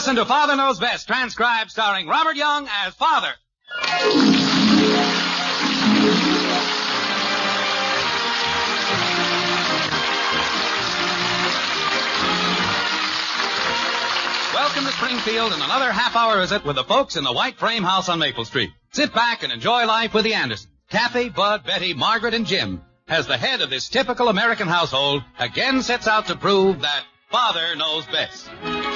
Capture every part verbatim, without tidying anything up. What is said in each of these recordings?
listen to Father Knows Best, transcribed starring Robert Young as Father. Welcome to Springfield and another half-hour visit with the folks in the white frame house on Maple Street. Sit back and enjoy life with the Andersons. Kathy, Bud, Betty, Margaret, and Jim, as the head of this typical American household, again sets out to prove that Father knows best.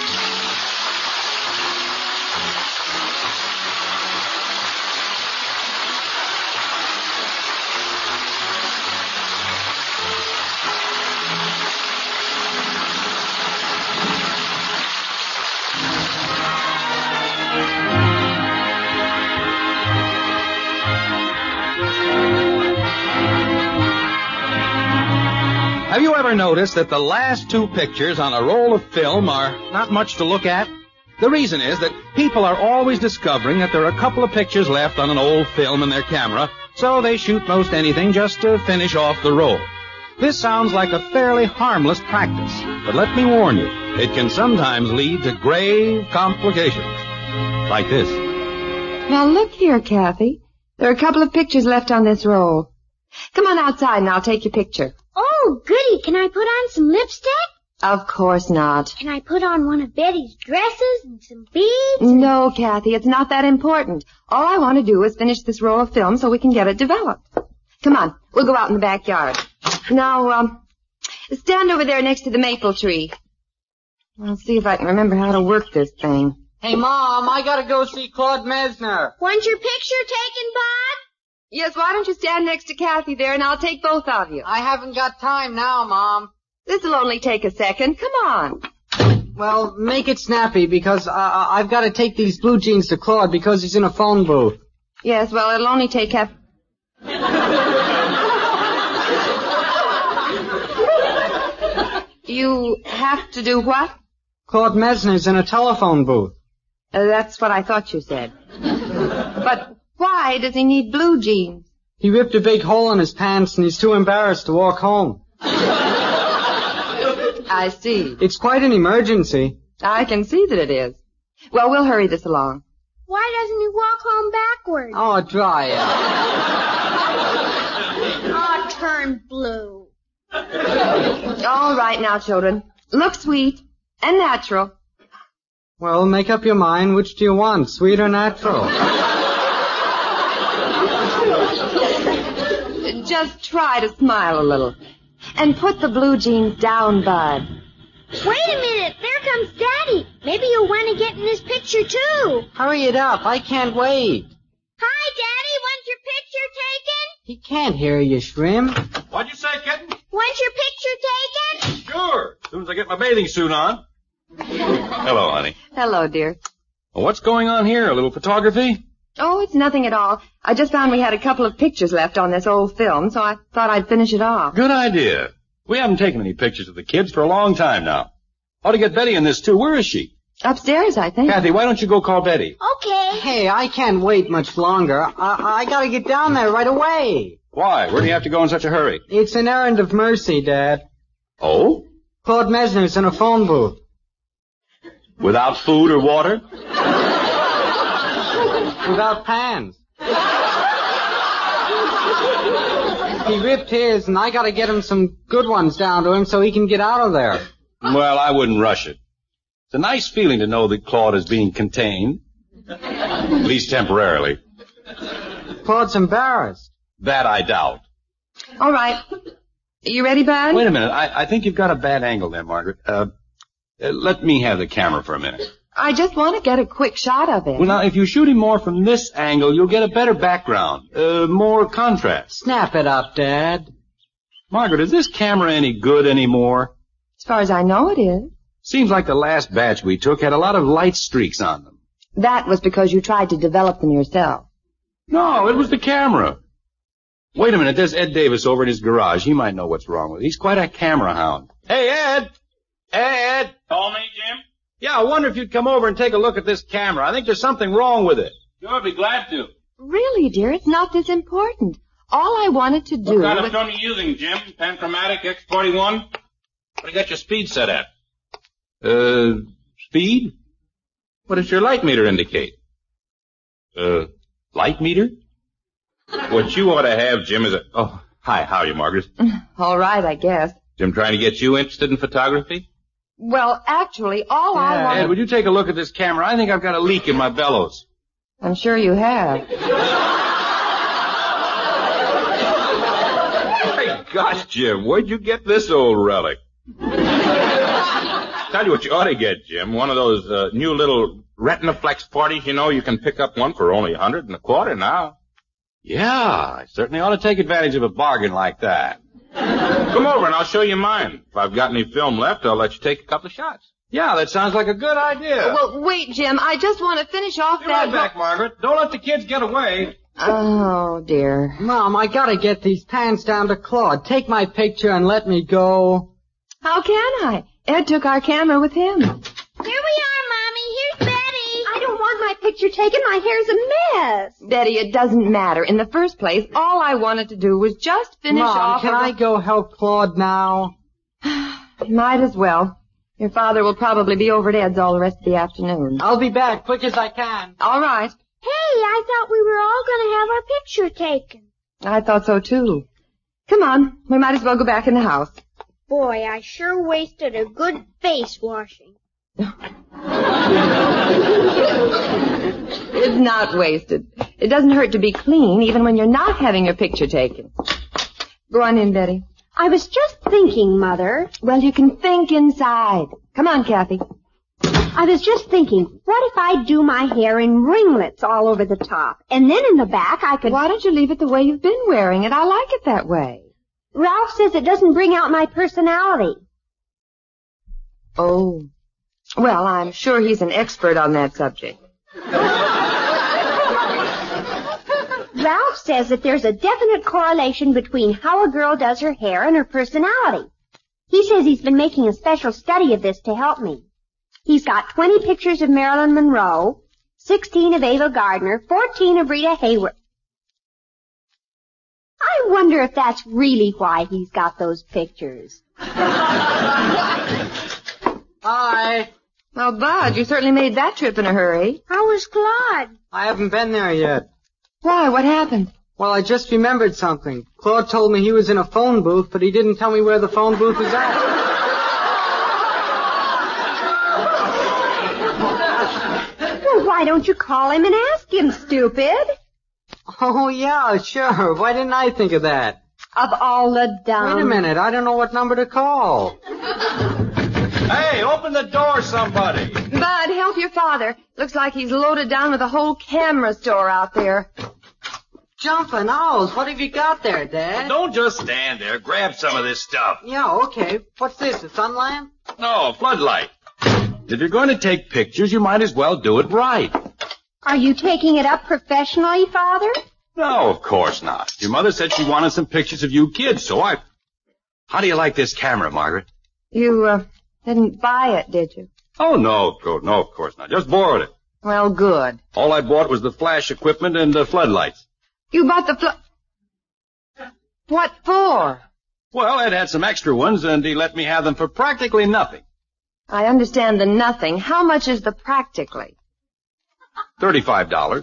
Have you ever noticed that the last two pictures on a roll of film are not much to look at? The reason is that people are always discovering that there are a couple of pictures left on an old film in their camera, so they shoot most anything just to finish off the roll. This sounds like a fairly harmless practice, but let me warn you, it can sometimes lead to grave complications. Like this. Now look here, Kathy. There are a couple of pictures left on this roll. Come on outside and I'll take your picture. Oh, goody. Can I put on some lipstick? Of course not. Can I put on one of Betty's dresses and some beads? And... No, Kathy, it's not that important. All I want to do is finish this roll of film so we can get it developed. Come on, we'll go out in the backyard. Now, um, stand over there next to the maple tree. I'll see if I can remember how to work this thing. Hey, Mom, I gotta go see Claude Mesner. Want your picture taken, Bud? Yes, why don't you stand next to Kathy there and I'll take both of you. I haven't got time now, Mom. This'll only take a second. Come on. Well, make it snappy because uh, I've got to take these blue jeans to Claude because he's in a phone booth. Yes, well, it'll only take half... You have to do what? Claude Mesner's in a telephone booth. Uh, that's what I thought you said. But... why does he need blue jeans? He ripped a big hole in his pants and he's too embarrassed to walk home. I see. It's quite an emergency. I can see that it is. Well, we'll hurry this along. Why doesn't he walk home backwards? Oh, dry it. Oh, turn blue. All right now, children. Look sweet and natural. Well, make up your mind. Which do you want, sweet or natural? Just try to smile a little. And put the blue jeans down, Bud. Wait a minute. There comes Daddy. Maybe you'll want to get in this picture, too. Hurry it up. I can't wait. Hi, Daddy. Want your picture taken? He can't hear you, Shrimp. What'd you say, kitten? Want your picture taken? Sure. As soon as I get my bathing suit on. Hello, honey. Hello, dear. Well, what's going on here? A little photography? Oh, it's nothing at all. I just found we had a couple of pictures left on this old film, so I thought I'd finish it off. Good idea. We haven't taken any pictures of the kids for a long time now. Ought to get Betty in this, too. Where is she? Upstairs, I think. Kathy, why don't you go call Betty? Okay. Hey, I can't wait much longer. I, I gotta get down there right away. Why? Where do you have to go in such a hurry? It's an errand of mercy, Dad. Oh? Claude Mesner's in a phone booth. Without food or water? Without pans. He ripped his, and I gotta get him some good ones down to him so he can get out of there. Well, I wouldn't rush it. It's a nice feeling to know that Claude is being contained. At least temporarily. Claude's embarrassed. That I doubt. All right. You ready, Bud? Wait a minute. I, I think you've got a bad angle there, Margaret. Uh, uh, let me have the camera for a minute. I just want to get a quick shot of it. Well, now, if you shoot him more from this angle, you'll get a better background, uh, more contrast. Snap it up, Dad. Margaret, is this camera any good anymore? As far as I know, it is. Seems like the last batch we took had a lot of light streaks on them. That was because you tried to develop them yourself. No, it was the camera. Wait a minute, there's Ed Davis over in his garage. He might know what's wrong with it. He's quite a camera hound. Hey, Ed! Ed! Call me, Jim? Yeah, I wonder if you'd come over and take a look at this camera. I think there's something wrong with it. Sure, I'd be glad to. Really, dear, it's not this important. All I wanted to do What kind was... of film are you using, Jim? Panchromatic X forty-one? What do you got your speed set at? Uh, speed? What does your light meter indicate? Uh, light meter? What you ought to have, Jim, is a... Oh, hi, how are you, Margaret? All right, I guess. Jim trying to get you interested in photography? Well, actually, all I Ed, want... would you take a look at this camera? I think I've got a leak in my bellows. I'm sure you have. Hey, gosh, Jim, where'd you get this old relic? Tell you what you ought to get, Jim. One of those uh, new little Retinaflex forties, you know. You can pick up one for only a hundred and a quarter now. Yeah, I certainly ought to take advantage of a bargain like that. Come over and I'll show you mine. If I've got any film left, I'll let you take a couple of shots. Yeah, that sounds like a good idea. Well, wait, Jim. I just want to finish off Be that... right back, Margaret. Don't let the kids get away. Oh, dear. Mom, I gotta get these pans down to Claude. Take my picture and let me go. How can I? Ed took our camera with him. Here we are, Mommy. Here's Betty. I don't want my picture taken. My hair's a mess. Betty, it doesn't matter. In the first place, all I wanted to do was just finish Mom, off... can of I the- go help Claude now? Might as well. Your father will probably be over at Ed's all the rest of the afternoon. I'll be back quick as I can. All right. Hey, I thought we were all going to have our picture taken. I thought so, too. Come on. We might as well go back in the house. Boy, I sure wasted a good face washing. It's not wasted. It doesn't hurt to be clean, even when you're not having your picture taken. Go on in, Betty. I was just thinking, Mother. Well, you can think inside. Come on, Kathy. I was just thinking, what if I do my hair in ringlets all over the top? And then in the back I could... Why don't you leave it the way you've been wearing it? I like it that way. Ralph says it doesn't bring out my personality. Oh. Well, I'm sure he's an expert on that subject. Ralph says that there's a definite correlation between how a girl does her hair and her personality. He says he's been making a special study of this to help me. He's got twenty pictures of Marilyn Monroe, sixteen of Ava Gardner, fourteen of Rita Hayworth. I wonder if that's really why he's got those pictures. Hi. Well, Bud, you certainly made that trip in a hurry. How was Claude? I haven't been there yet. Why? What happened? Well, I just remembered something. Claude told me he was in a phone booth, but he didn't tell me where the phone booth was at. Well, why don't you call him and ask him, stupid? Oh, yeah, sure. Why didn't I think of that? Of all the dumb... Wait a minute. I don't know what number to call. Hey, open the door, somebody. Bud, help your father. Looks like he's loaded down with a whole camera store out there. Jumping owls. What have you got there, Dad? Don't just stand there. Grab some of this stuff. Yeah, okay. What's this, a sun lamp? No, a floodlight. If you're going to take pictures, you might as well do it right. Are you taking it up professionally, Father? No, of course not. Your mother said she wanted some pictures of you kids, so I... How do you like this camera, Margaret? You, uh, didn't buy it, did you? Oh, no, of course, no, of course not. Just borrowed it. Well, good. All I bought was the flash equipment and the floodlights. You bought the fl... What for? Well, Ed had some extra ones, and he let me have them for practically nothing. I understand the nothing. How much is the practically? Thirty-five dollars.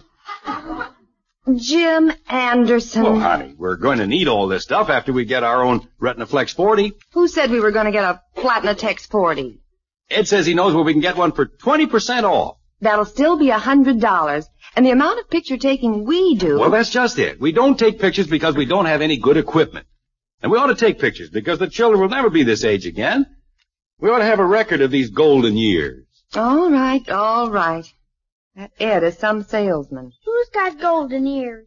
Jim Anderson. Well, honey, we're going to need all this stuff after we get our own Retinaflex forty. Who said we were going to get a Platinatex forty? Ed says he knows where we can get one for twenty percent off. That'll still be a hundred dollars. And the amount of picture taking we do... Well, that's just it. We don't take pictures because we don't have any good equipment. And we ought to take pictures because the children will never be this age again. We ought to have a record of these golden years. All right, all right. That Ed is some salesman. Who's got golden ears?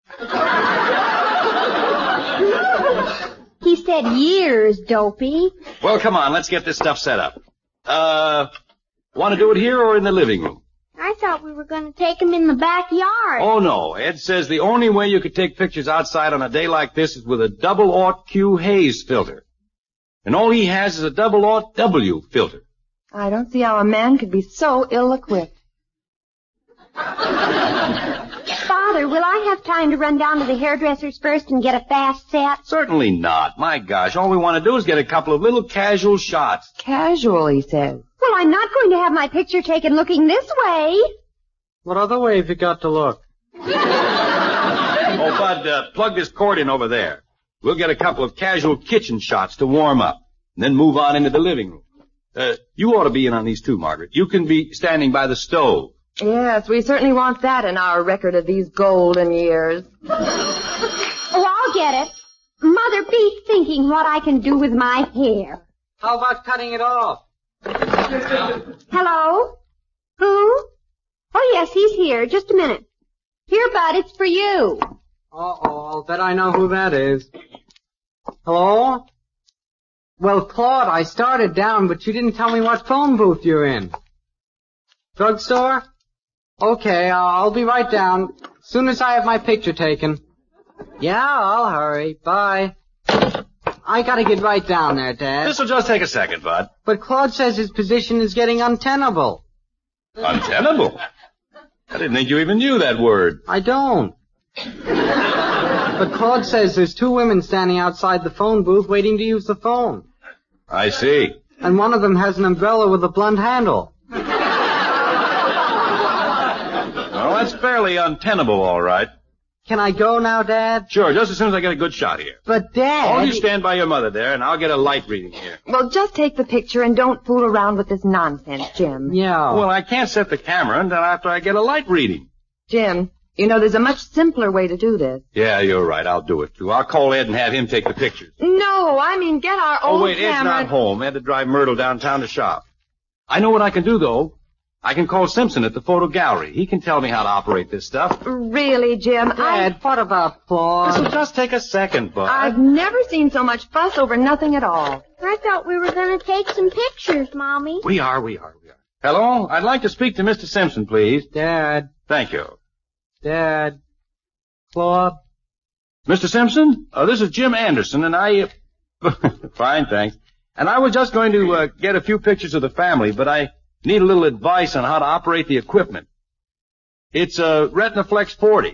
He said years, dopey. Well, come on, let's get this stuff set up. Uh, want to do it here or in the living room? I thought we were going to take him in the backyard. Oh, no. Ed says the only way you could take pictures outside on a day like this is with a double aught Q Haze filter. And all he has is a double aught W filter. I don't see how a man could be so ill-equipped. Father, will I have time to run down to the hairdresser's first and get a fast set? Certainly not. My gosh, all we want to do is get a couple of little casual shots. Casual, he says. Well, I'm not going to have my picture taken looking this way. What other way have you got to look? Oh, Bud, uh, plug this cord in over there. We'll get a couple of casual kitchen shots to warm up, and then move on into the living room. Uh, you ought to be in on these too, Margaret. You can be standing by the stove. Yes, we certainly want that in our record of these golden years. Oh, I'll get it. Mother, be thinking what I can do with my hair. How about cutting it off? Hello? Who? Oh, yes, he's here. Just a minute. Here, Bud, it's for you. Uh-oh, I'll bet I know who that is. Hello? Well, Claude, I started down, but you didn't tell me what phone booth you're in. Drugstore? Okay, I'll be right down. Soon as I have my picture taken. Yeah, I'll hurry. Bye. I gotta get right down there, Dad. This'll just take a second, Bud. But Claude says his position is getting untenable. Untenable? I didn't think you even knew that word. I don't. But Claude says there's two women standing outside the phone booth waiting to use the phone. I see. And one of them has an umbrella with a blunt handle. Well, that's fairly untenable, all right. Can I go now, Dad? Sure, just as soon as I get a good shot here. But, Dad... All you stand by your mother there, and I'll get a light reading here. Well, just take the picture and don't fool around with this nonsense, Jim. Yeah. Well, I can't set the camera until after I get a light reading. Jim, you know there's a much simpler way to do this. Yeah, you're right. I'll do it, too. I'll call Ed and have him take the pictures. No, I mean get our old Oh, wait, Ed's camera... not home. Ed had to drive Myrtle downtown to shop. I know what I can do, though. I can call Simpson at the photo gallery. He can tell me how to operate this stuff. Really, Jim? Dad, I... what about Claude? This'll just take a second, Bud. I've never seen so much fuss over nothing at all. I thought we were going to take some pictures, Mommy. We are, we are, we are. Hello? I'd like to speak to Mister Simpson, please. Dad. Thank you. Dad. Claude. Mister Simpson? Uh, this is Jim Anderson, and I... Uh... Fine, thanks. And I was just going to uh, get a few pictures of the family, but I need a little advice on how to operate the equipment. It's a Retinaflex forty.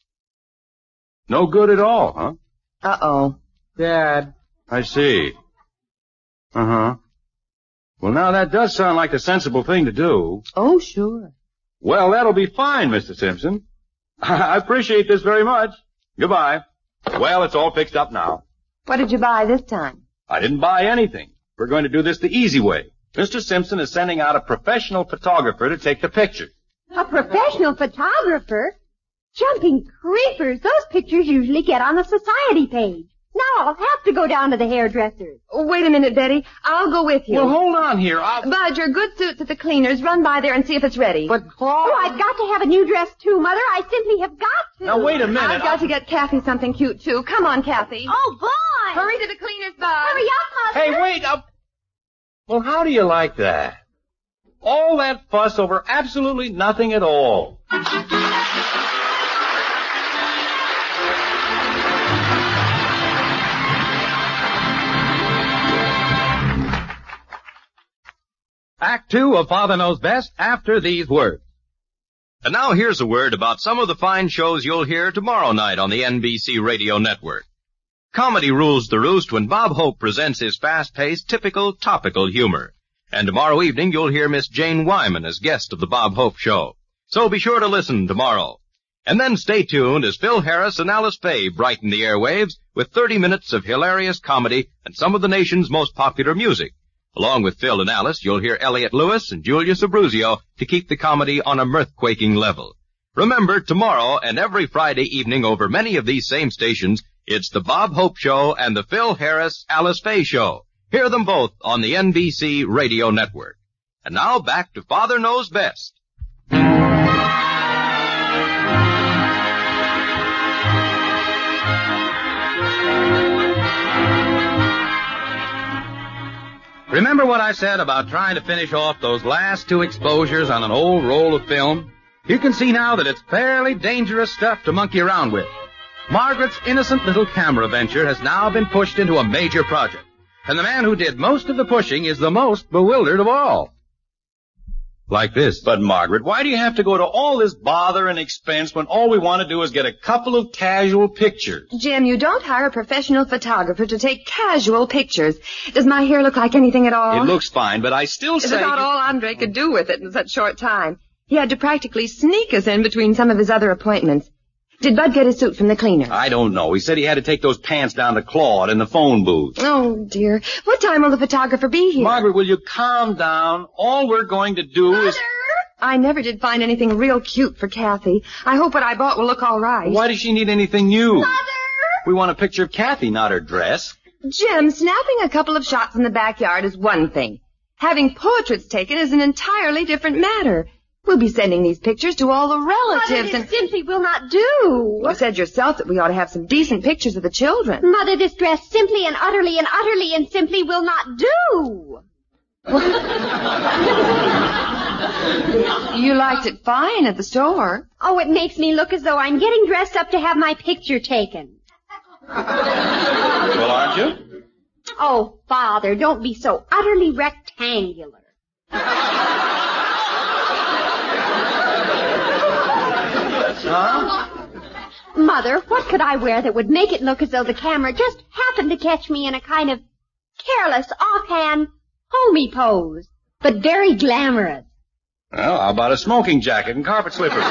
No good at all, huh? Uh-oh. Dad. I see. Uh-huh. Well, now that does sound like a sensible thing to do. Oh, sure. Well, that'll be fine, Mister Simpson. I appreciate this very much. Goodbye. Well, it's all fixed up now. What did you buy this time? I didn't buy anything. We're going to do this the easy way. Mister Simpson is sending out a professional photographer to take the pictures. A professional photographer? Jumping creepers, those pictures usually get on the society page. Now I'll have to go down to the hairdresser's. Oh, wait a minute, Betty. I'll go with you. Well, hold on here. I'll... Bud, your good suit's at the cleaners. Run by there and see if it's ready. But Claude... Oh, I've got to have a new dress too, Mother. I simply have got to. Now, wait a minute. I've got to get Kathy something cute, too. Come on, Kathy. Oh, boy! Hurry to the cleaners, Bud. Hurry up, Mother. Hey, wait up. Well, how do you like that? All that fuss over absolutely nothing at all. Act two of Father Knows Best after these words. And now here's a word about some of the fine shows you'll hear tomorrow night on the N B C Radio Network. Comedy rules the roost when Bob Hope presents his fast-paced, typical, topical humor. And tomorrow evening you'll hear Miss Jane Wyman as guest of the Bob Hope Show. So be sure to listen tomorrow. And then stay tuned as Phil Harris and Alice Faye brighten the airwaves with thirty minutes of hilarious comedy and some of the nation's most popular music. Along with Phil and Alice, you'll hear Elliot Lewis and Julius Abruzio to keep the comedy on a mirth-quaking level. Remember, tomorrow and every Friday evening over many of these same stations, it's the Bob Hope Show and the Phil Harris, Alice Faye Show. Hear them both on the N B C Radio Network. And now back to Father Knows Best. Remember what I said about trying to finish off those last two exposures on an old roll of film? You can see now that it's fairly dangerous stuff to monkey around with. Margaret's innocent little camera venture has now been pushed into a major project. And the man who did most of the pushing is the most bewildered of all. Like this. But, Margaret, why do you have to go to all this bother and expense when all we want to do is get a couple of casual pictures? Jim, you don't hire a professional photographer to take casual pictures. Does my hair look like anything at all? It looks fine, but I still It's say... about all Andre could do with it in such short time. He had to practically sneak us in between some of his other appointments. Did Bud get his suit from the cleaner? I don't know. He said he had to take those pants down to Claude in the phone booth. Oh, dear. What time will the photographer be here? Margaret, will you calm down? All we're going to do Mother! is... I never did find anything real cute for Kathy. I hope what I bought will look all right. Why does she need anything new? Mother! We want a picture of Kathy, not her dress. Jim, snapping a couple of shots in the backyard is one thing. Having portraits taken is an entirely different matter. We'll be sending these pictures to all the relatives Mother, and... this simply will not do. You said yourself that we ought to have some decent pictures of the children. Mother, this dress simply and utterly and utterly and simply will not do. You liked it fine at the store. Oh, it makes me look as though I'm getting dressed up to have my picture taken. Well, aren't you? Oh, Father, don't be so utterly rectangular. Huh? Mother, what could I wear that would make it look as though the camera just happened to catch me in a kind of careless, offhand, homey pose, but very glamorous? Well, how about a smoking jacket and carpet slippers?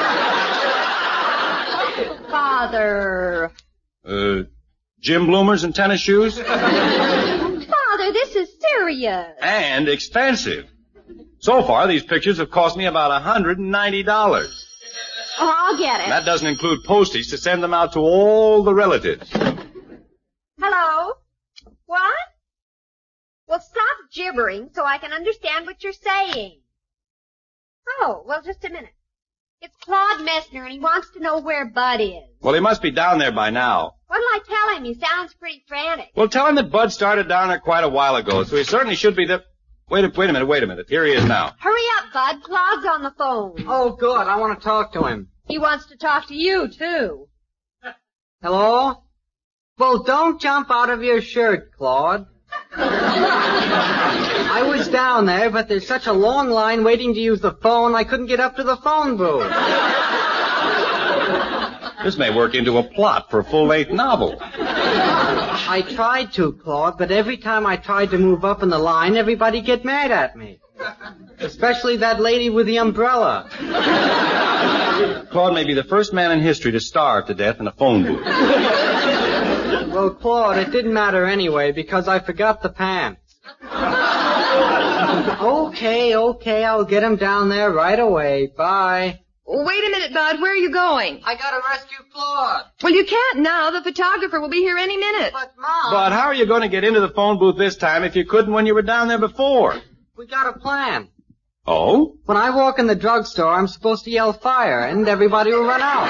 Father. Uh, gym bloomers and tennis shoes? Father, this is serious. And expensive. So far, these pictures have cost me about one hundred ninety dollars. Oh, I'll get it. That doesn't include postage to send them out to all the relatives. Hello? What? Well, stop gibbering so I can understand what you're saying. Oh, well, just a minute. It's Claude Messner, and he wants to know where Bud is. Well, he must be down there by now. What'll I tell him? He sounds pretty frantic. Well, tell him that Bud started down there quite a while ago, so he certainly should be there. Wait a, wait a minute, wait a minute. Here he is now. Hurry up, Bud. Claude's on the phone. Oh, good. I want to talk to him. He wants to talk to you, too. Hello? Well, don't jump out of your shirt, Claude. I was down there, but there's such a long line waiting to use the phone, I couldn't get up to the phone booth. This may work into a plot for a full-length novel. I tried to, Claude, but every time I tried to move up in the line, everybody get mad at me. Especially that lady with the umbrella. Claude may be the first man in history to starve to death in a phone booth. Well, Claude, it didn't matter anyway, because I forgot the pants. Okay, okay, I'll get him down there right away. Bye. Wait a minute, Bud. Where are you going? I gotta rescue Claude. Well, you can't now. The photographer will be here any minute. But, Mom... But how are you going to get into the phone booth this time if you couldn't when you were down there before? We got a plan. Oh? When I walk in the drugstore, I'm supposed to yell fire, and everybody will run out.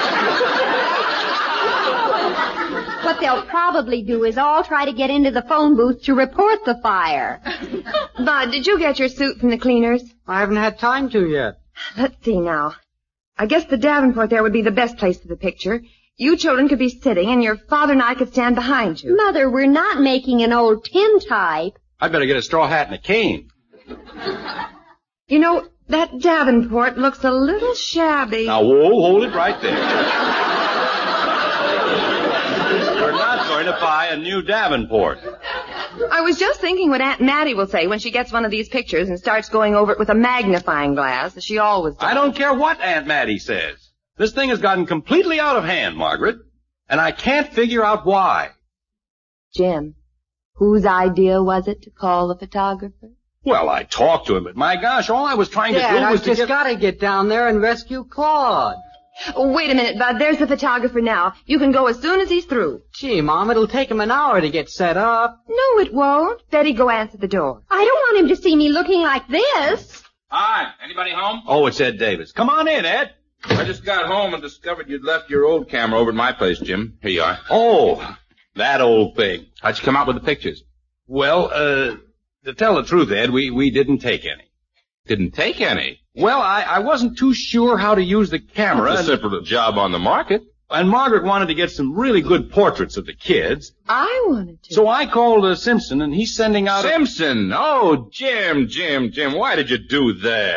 What they'll probably do is all try to get into the phone booth to report the fire. Bud, did you get your suit from the cleaners? I haven't had time to yet. Let's see now. I guess the Davenport there would be the best place for the picture. You children could be sitting, and your father and I could stand behind you. Mother, we're not making an old tintype. I'd better get a straw hat and a cane. You know, that Davenport looks a little shabby. Now, whoa, hold it right there. We're not going to buy a new Davenport. I was just thinking what Aunt Mattie will say when she gets one of these pictures and starts going over it with a magnifying glass, as she always does. I don't care what Aunt Mattie says. This thing has gotten completely out of hand, Margaret, and I can't figure out why. Jim, whose idea was it to call the photographer? Well, I talked to him, but my gosh, all I was trying Dad, to do was I've to just get... gotta get down there and rescue Claude. Oh, wait a minute, Bud. There's the photographer now. You can go as soon as he's through. Gee, Mom, it'll take him an hour to get set up. No, it won't. Betty, go answer the door. I don't want him to see me looking like this. Hi, anybody home? Oh, it's Ed Davis. Come on in, Ed. I just got home and discovered you'd left your old camera over at my place, Jim. Here you are. Oh, that old thing. How'd you come out with the pictures? Well, uh, to tell the truth, Ed, we, we didn't take any. Didn't take any. Well, I, I wasn't too sure how to use the camera. It's a and, simple job on the market. and Margaret wanted to get some really good portraits of the kids. I wanted to. So I called uh, Simpson, and he's sending out... Simpson! Oh, Jim, Jim, Jim, why did you do that?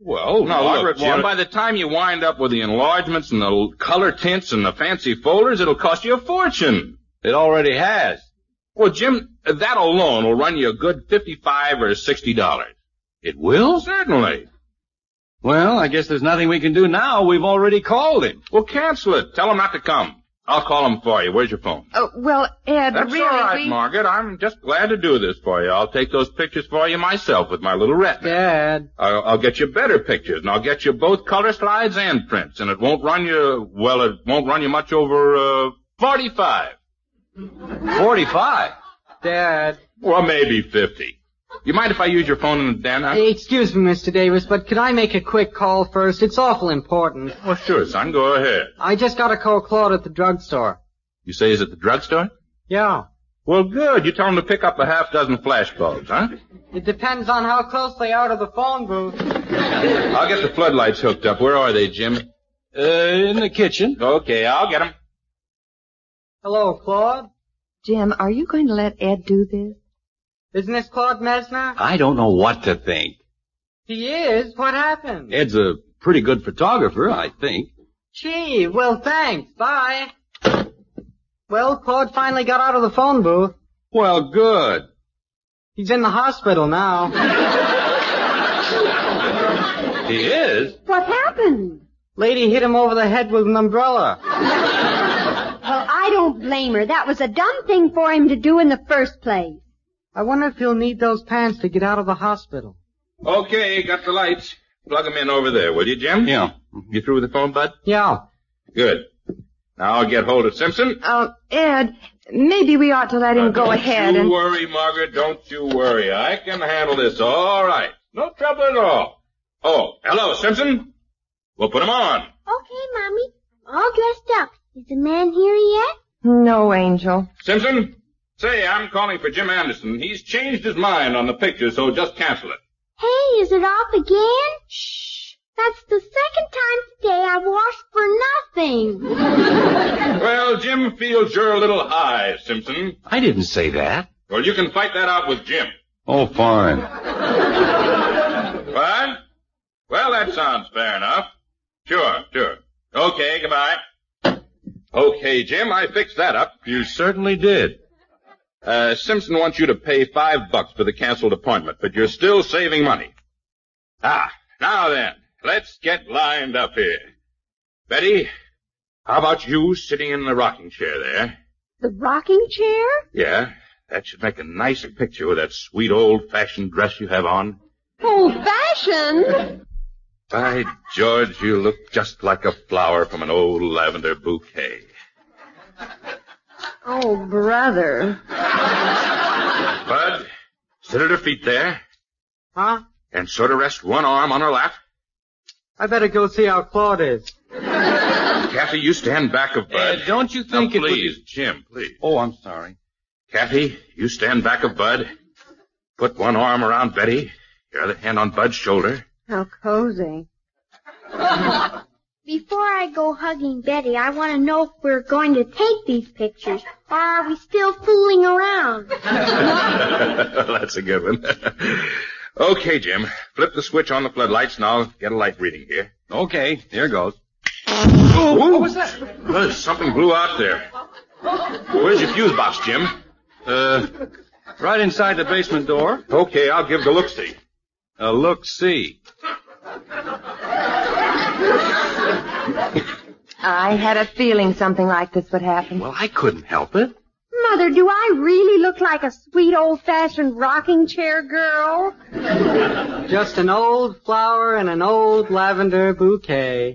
Well, No, Margaret, look, Jim, what- by the time you wind up with the enlargements and the color tints and the fancy folders, it'll cost you a fortune. It already has. Well, Jim, that alone will run you a good fifty-five or sixty dollars. It will? Certainly. Well, I guess there's nothing we can do now. We've already called him. Well, cancel it. Tell him not to come. I'll call him for you. Where's your phone? Oh, well, Ed, That's really, all right, we... Margaret. I'm just glad to do this for you. I'll take those pictures for you myself with my little retina. Dad. I'll, I'll get you better pictures, and I'll get you both color slides and prints, and it won't run you, well, it won't run you much over, uh, forty-five. Forty-five? Dad. Well, maybe fifty. You mind if I use your phone in the den, huh? Hey, excuse me, Mister Davis, but could I make a quick call first? It's awful important. Well, sure, son. Go ahead. I just got to call Claude at the drugstore. You say he's at the drugstore? Yeah. Well, good. You tell him to pick up a half dozen flash bulbs, huh? It depends on how close they are to the phone booth. I'll get the floodlights hooked up. Where are they, Jim? Uh, in the kitchen. Okay, I'll get them. Hello, Claude. Jim, are you going to let Ed do this? Isn't this Claude Mesner? I don't know what to think. He is? What happened? Ed's a pretty good photographer, I think. Gee, well, thanks. Bye. Well, Claude finally got out of the phone booth. Well, good. He's in the hospital now. He is? What happened? Lady hit him over the head with an umbrella. Well, I don't blame her. That was a dumb thing for him to do in the first place. I wonder if he'll need those pants to get out of the hospital. Okay, got the lights. Plug them in over there, will you, Jim? Yeah. You through with the phone, bud? Yeah. Good. Now I'll get hold of Simpson. Uh, Ed, maybe we ought to let him go ahead Don't and... you worry, Margaret. Don't you worry. I can handle this all right. No trouble at all. Oh, hello, Simpson. We'll put him on. Okay, Mommy. All dressed up. Is the man here yet? No, Angel. Simpson, say, I'm calling for Jim Anderson. He's changed his mind on the picture, so just cancel it. Hey, is it off again? Shh. That's the second time today I've washed for nothing. Well, Jim feels you're a little high, Simpson. I didn't say that. Well, you can fight that out with Jim. Oh, fine. Fine? Well, that sounds fair enough. Sure, sure. Okay, goodbye. Okay, Jim, I fixed that up. You certainly did. Uh, Simpson wants you to pay five bucks for the canceled appointment, but you're still saving money. Ah, now then, let's get lined up here. Betty, how about you sitting in the rocking chair there? The rocking chair? Yeah, that should make a nice picture with that sweet old-fashioned dress you have on. Old-fashioned? By George, you look just like a flower from an old lavender bouquet. Oh, brother. Bud, sit at her feet there Huh? and sort of rest one arm on her lap. I better go see how Claude is. Kathy, you stand back of Bud. Ed, don't you Now, think it would please, be- Jim, please. Oh, I'm sorry. Kathy, you stand back of Bud. Put one arm around Betty, your other hand on Bud's shoulder. How cozy. Before I go hugging Betty, I want to know if we're going to take these pictures, or are we still fooling around? That's a good one. Okay, Jim. Flip the switch on the floodlights and I'll get a light reading here. Okay, here goes. Oh, what was that? Well, something blew out there. Where's your fuse box, Jim? Uh, right inside the basement door. Okay, I'll give the look-see. A look-see. I had a feeling something like this would happen. Well, I couldn't help it. Mother, do I really look like a sweet old-fashioned rocking chair girl? Just an old flower and an old lavender bouquet.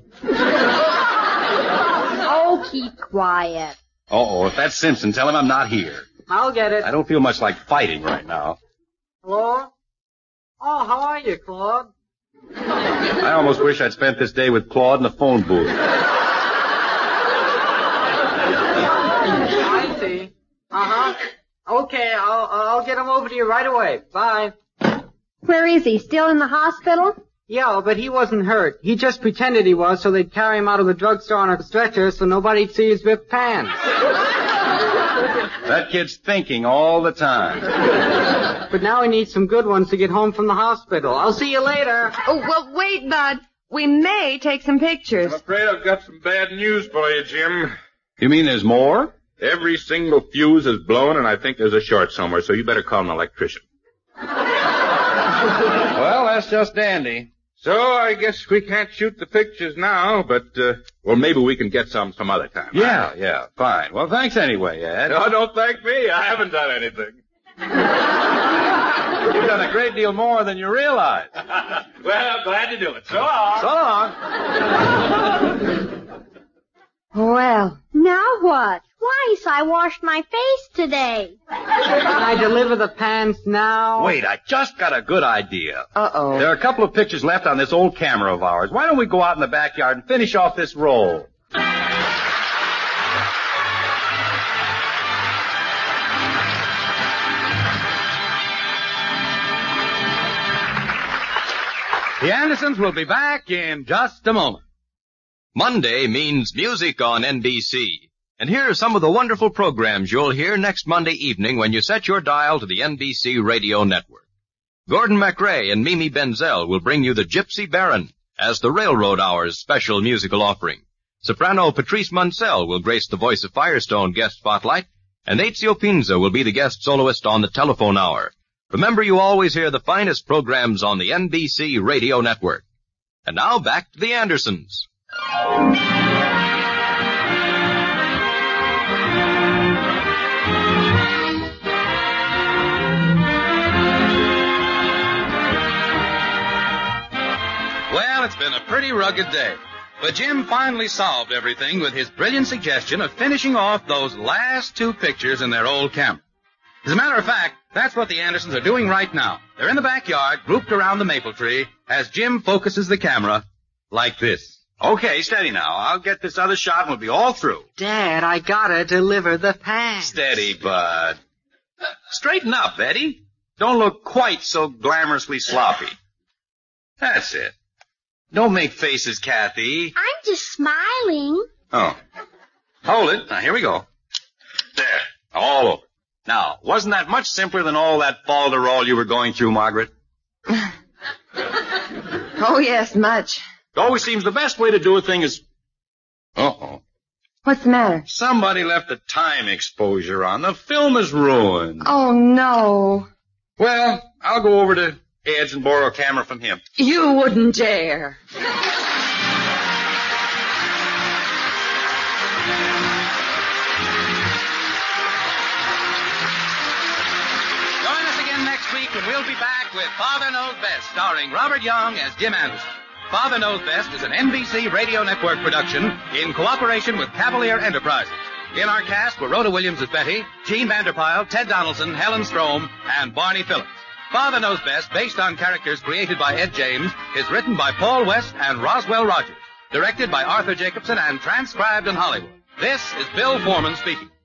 Oh, keep quiet. Uh-oh, if that's Simpson, tell him I'm not here. I'll get it. I don't feel much like fighting right now. Hello? Oh, how are you, Claude? I almost wish I'd spent this day with Claude in the phone booth. I see. Uh-huh. Okay, I'll, I'll get him over to you right away. Bye. Where is he? Still in the hospital? Yeah, but he wasn't hurt. He just pretended he was so they'd carry him out of the drugstore on a stretcher so nobody'd see his ripped pants. That kid's thinking all the time. But now he needs some good ones to get home from the hospital. I'll see you later. Oh, well, wait, Bud. We may take some pictures. I'm afraid I've got some bad news for you, Jim. You mean there's more? Every single fuse is blown, and I think there's a short somewhere, so you better call an electrician. Well, that's just dandy. So I guess we can't shoot the pictures now, but, uh, well, maybe we can get some some other time. Yeah, yeah, fine. Well, thanks anyway, Ed. No, don't thank me. I haven't done anything. You've done a great deal more than you realize. Well, glad to do it. So long. So long. Well, Now what? Why, I washed my face today. Can I deliver the pants now? Wait, I just got a good idea. uh-oh. There are a couple of pictures left on this old camera of ours. Why don't we go out in the backyard and finish off this roll? The Andersons will be back in just a moment. Monday means music on N B C. And here are some of the wonderful programs you'll hear next Monday evening when you set your dial to the N B C Radio Network. Gordon MacRae and Mimi Benzel will bring you the Gypsy Baron as the Railroad Hour's special musical offering. Soprano Patrice Munsell will grace the Voice of Firestone guest spotlight, and Ezio Pinza will be the guest soloist on the Telephone Hour. Remember, you always hear the finest programs on the N B C Radio Network. And now back to the Andersons. Well, it's been a pretty rugged day. But Jim finally solved everything with his brilliant suggestion of finishing off those last two pictures in their old camera. As a matter of fact, that's what the Andersons are doing right now. They're in the backyard, grouped around the maple tree, as Jim focuses the camera like this. Okay, steady now. I'll get this other shot and we'll be all through. Dad, I gotta deliver the pants. Steady, bud. Uh, straighten up, Eddie. Don't look quite so glamorously sloppy. That's it. Don't make faces, Kathy. I'm just smiling. Oh. Hold it. Now, here we go. There. All over. Now, wasn't that much simpler than all that falderall you were going through, Margaret? Oh, yes, much. It always seems the best way to do a thing is... Uh-oh. What's the matter? Somebody left a time exposure on. The film is ruined. Oh, no. Well, I'll go over to Ed's and borrow a camera from him. You wouldn't dare. Join us again next week when we'll be back with Father Knows Best, starring Robert Young as Jim Anderson. Father Knows Best is an N B C Radio Network production in cooperation with Cavalier Enterprises. In our cast were Rhoda Williams as Betty, Gene Vanderpyle, Ted Donaldson, Helen Strome, and Barney Phillips. Father Knows Best, based on characters created by Ed James, is written by Paul West and Roswell Rogers, directed by Arthur Jacobson, and transcribed in Hollywood. This is Bill Foreman speaking.